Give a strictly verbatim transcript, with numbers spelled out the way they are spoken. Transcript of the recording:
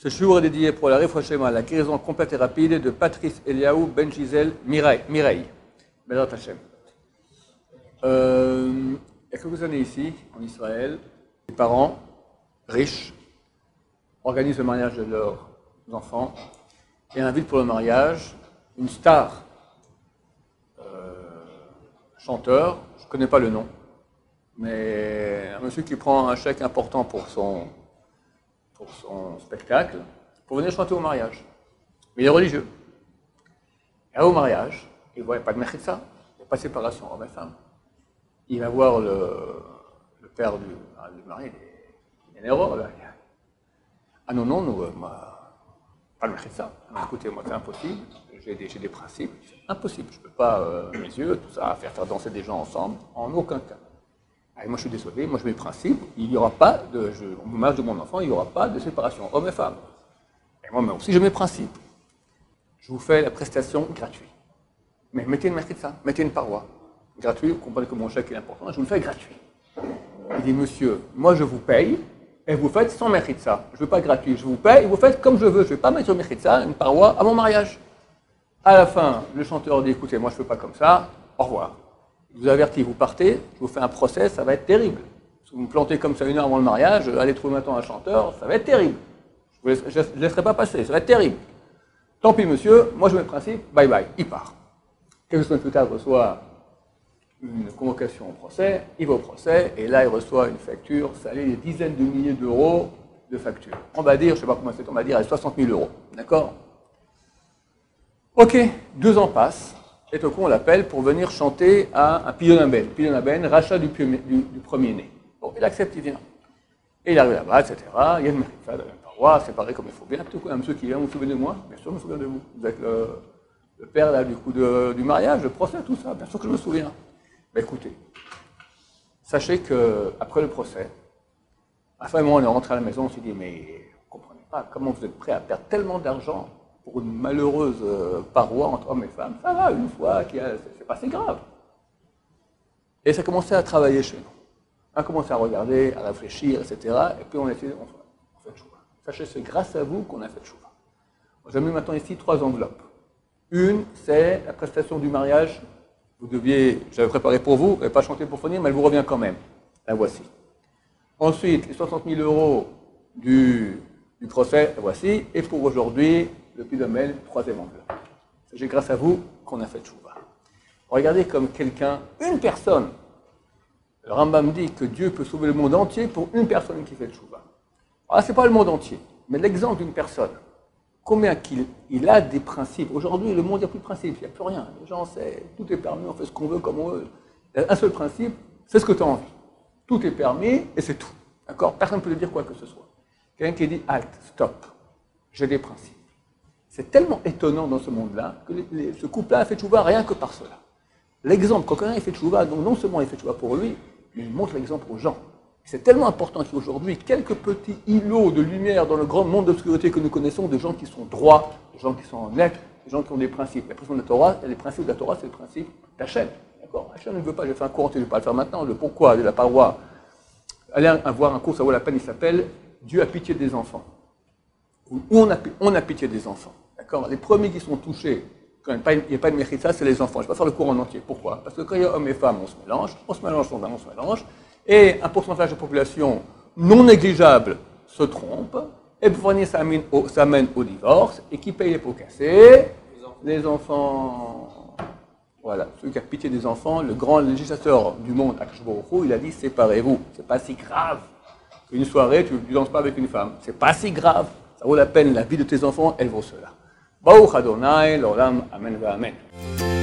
Ce jour est dédié pour la réfouachem à la guérison complète et rapide de Patrice Eliaou Ben Gisèle Mireille. Bézat Hashem. Euh, il y a quelques années ici, en Israël, les parents riches organisent le mariage de leurs enfants et invitent pour le mariage une star, euh, chanteur, je ne connais pas le nom, mais un monsieur qui prend un chèque important pour son, pour son spectacle, pour venir chanter au mariage. Mais il est religieux. Et au mariage, il ne voit pas de mechitza, il n'y a pas de séparation homme et femme. Il va voir le, le père du, du mari, il est nerveux là. Ah non, non, nous, euh, moi, pas de mechitza. Écoutez, moi c'est impossible, j'ai des, j'ai des principes, c'est impossible. Je ne peux pas, euh, mes yeux, tout ça, faire, faire danser des gens ensemble, en aucun cas. Et moi je suis désolé, moi je mets le principe, il n'y aura pas de, je, au mariage de mon enfant, il n'y aura pas de séparation homme et femme. Et moi, mais aussi je mets le principe. Je vous fais la prestation gratuite. Mais mettez une mechitza, mettez une paroi. Gratuit, vous comprenez que mon chèque est important, je vous le fais gratuit. Il dit, monsieur, moi je vous paye, et vous faites sans mechitza. Je ne veux pas gratuit, je vous paye, et vous faites comme je veux. Je ne vais pas mettre sur mechitza une paroi à mon mariage. À la fin, le chanteur dit, écoutez, moi je ne fais pas comme ça, au revoir. Je vous avertis, vous partez, je vous fais un procès, ça va être terrible. Si vous me plantez comme ça une heure avant le mariage, allez trouver maintenant un chanteur, ça va être terrible. Je ne laisserai, laisserai pas passer, ça va être terrible. Tant pis monsieur, moi je mets le principe, bye bye, il part. Quelques semaines plus tard, il reçoit une convocation au procès, il va au procès, et là il reçoit une facture, ça allait des dizaines de milliers d'euros de facture. On va dire, je ne sais pas comment c'est, on va dire à soixante mille euros, d'accord? Ok, deux ans passent, et tout coup on l'appelle pour venir chanter à un pillon-aben, pillon-aben, rachat du, du, du premier-né. Bon, il accepte, il vient. Et il arrive là-bas, et cetera, il y a une mechitza dans la paroi, séparé comme il faut bien, tout coup un monsieur qui vient, vous vous souvenez de moi? Bien sûr, je me souviens de vous. Vous êtes le, le père là, du coup de, du mariage, le procès, tout ça, bien sûr que je me souviens. Mais écoutez, sachez qu'après le procès, à fin moment, on est rentré à la maison, on s'est dit, mais vous ne comprenez pas, comment vous êtes prêt à perdre tellement d'argent pour une malheureuse euh, paroi entre hommes et femmes? Ça va, une fois, c'est pas si grave. Et ça a commencé à travailler chez nous. On a commencé à regarder, à réfléchir, et cetera. Et puis on a essayé, on, on fait le choix. Sachez, c'est grâce à vous qu'on a fait le choix. J'ai mis maintenant ici trois enveloppes. Une, c'est la prestation du mariage. Vous deviez, j'avais préparé pour vous, vous n'avez pas chanté pour finir, mais elle vous revient quand même. La voici. Ensuite, les soixante mille euros du, du procès, la voici. Et pour aujourd'hui, le pillon-aben, troisième enveloppe. C'est grâce à vous qu'on a fait tchouva. Regardez comme quelqu'un, une personne, le Rambam dit que Dieu peut sauver le monde entier pour une personne qui fait tchouva. Alors, ce n'est pas le monde entier, mais l'exemple d'une personne. Combien qu'il il a des principes. Aujourd'hui, le monde, il n'y a plus de principes, il n'y a plus rien. Les gens, c'est, tout est permis, on fait ce qu'on veut, comme on veut. Il y a un seul principe, c'est ce que tu as envie. Tout est permis et c'est tout. D'accord? Personne ne peut te dire quoi que ce soit. Quelqu'un qui dit, halt, stop, j'ai des principes. C'est tellement étonnant dans ce monde-là que les, les, ce couple-là a fait tchouva rien que par cela. L'exemple, quand quelqu'un fait tchouva, donc non seulement il fait tchouva pour lui, mais il montre l'exemple aux gens. C'est tellement important qu'aujourd'hui, quelques petits îlots de lumière dans le grand monde d'obscurité que nous connaissons, de gens qui sont droits, de gens qui sont honnêtes, de gens qui ont des principes. La pression de la Torah, les principes de la Torah, c'est le principe d'Hachem. D'accord? Hachem ne veut pas, j'ai fait un cours entier, je ne vais pas le faire maintenant, le pourquoi de la paroi. Allez avoir un cours, ça vaut la peine, il s'appelle Dieu a pitié des enfants. Où on a, on a pitié des enfants. D'accord? Les premiers qui sont touchés, quand il n'y a pas de mechitza, c'est les enfants. Je ne vais pas faire le cours en entier. Pourquoi? Parce que quand il y a hommes et femmes, on se mélange, on se mélange, on se mélange. Et un pourcentage de population non négligeable se trompe, et pour finir, ça amène, au, ça amène au divorce, et qui paye les pots cassés? Les enfants. Voilà, celui qui a pitié des enfants, le grand législateur du monde, Akadosh Baruch Hu, il a dit, séparez-vous, c'est pas si grave. Une soirée, tu ne danses pas avec une femme, c'est pas si grave, ça vaut la peine, la vie de tes enfants, elle vaut cela. Baruch Adonai, l'olam, amen, va amen.